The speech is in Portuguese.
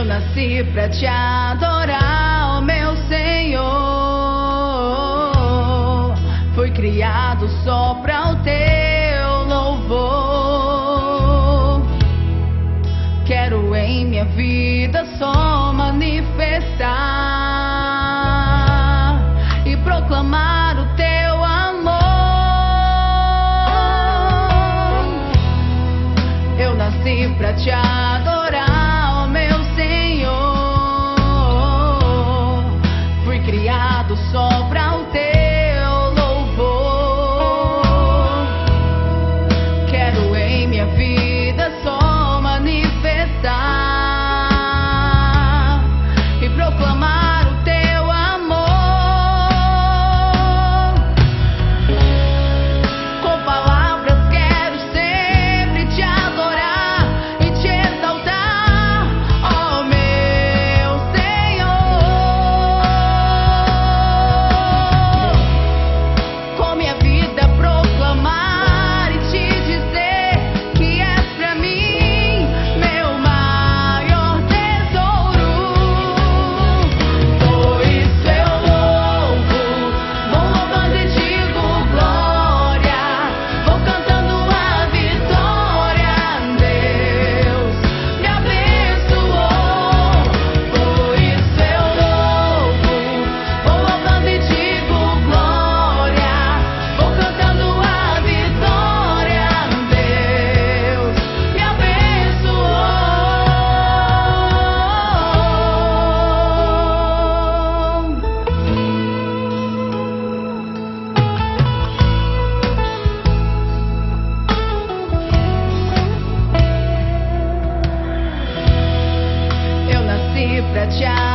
Eu nasci pra te adorar, ó meu Senhor. Fui criado só pra o teu louvor. Quero em minha vida só manifestar e proclamar o teu amor. Eu nasci pra te adorar, ó meu Senhor. Fui criado só pra o teu louvor. Quero em minha vida só manifestar e proclamar o teu amor. Com palavras quero sempre te adorar e te exaltar, ó meu Senhor. Com minha vida proclamar e te dizer que és pra mim meu maior tesouro. Por isso eu louvo, vou louvando e digo glória, vou cantando a vitória. Deus me abençoou. Por isso eu louvo, vou louvando e digo glória, vou cantando a vitória. Deus me abençoou. Eu nasci pra te